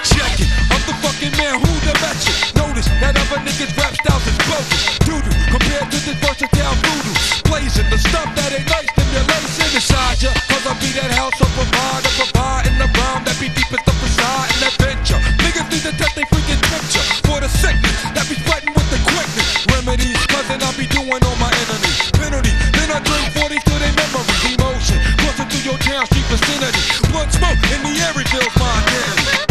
Check it, I'm the fucking man who the match it. Notice that other niggas rap styles is bogus. Doo-doo, compared to this versatile voodoo. Blazing the stuff that ain't nice, stimulation inside ya. Cause I be that house of providing the rhyme that be deepest up inside an adventure. Niggas need to test they freaking picture for the sickness that be spreading with the quickness. Remedies, cousin, I be doing all my enemies. Penalty, then I drink 40 to their memories. Emotion, crossing through your town street vicinity. Blood smoke in the air reveals my identity.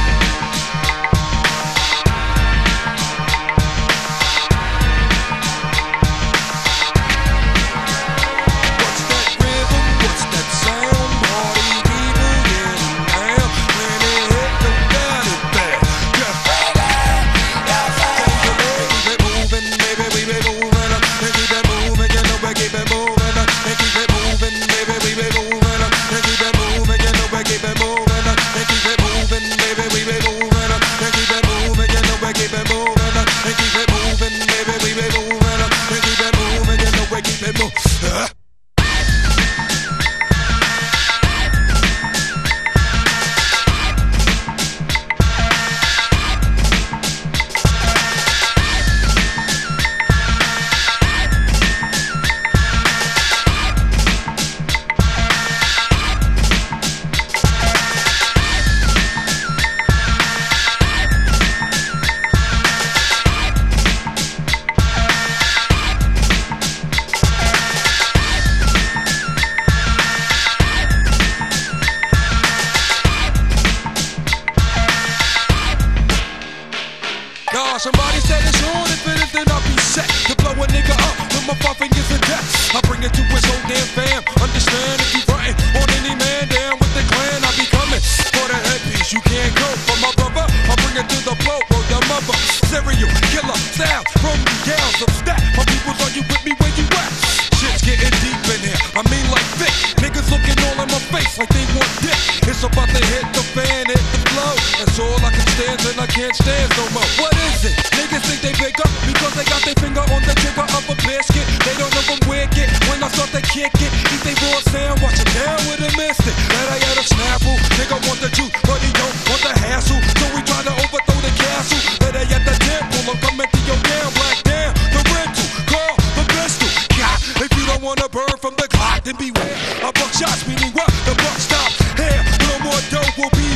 Somebody said it's on, if it is then I'll be set to blow a nigga up with my 5 fingers of death. I bring it to his whole damn fam. Understand if you frontin' on any man down with the clan, I be coming for the headpiece. You can't go for my brother. I bring it to the blow, word the mother. Serial killer style from the gals of stat. My peoples, are you with me where you at? Shit's getting deep in here. I mean like thick. Niggas looking all in my face like they want dick. It's about to hit the fan, hit the flow. That's all I can stand and I can't stand no more. What is it? Niggas think they bigger because they got their finger on the trigger of a biscuit. They don't know from where get when I start to kick it. Eat they raw sound, watch it down with a mystic. That I got a snapple. Nigga want the juice, but he don't want the hassle. So we try to overthrow the castle. That I at the temple, I'm coming to your down, black down. The rental, call the pistol. God, if you don't wanna burn from the clock, then beware. A buck shots, meaning what? The buck stops. Here, no more dope will be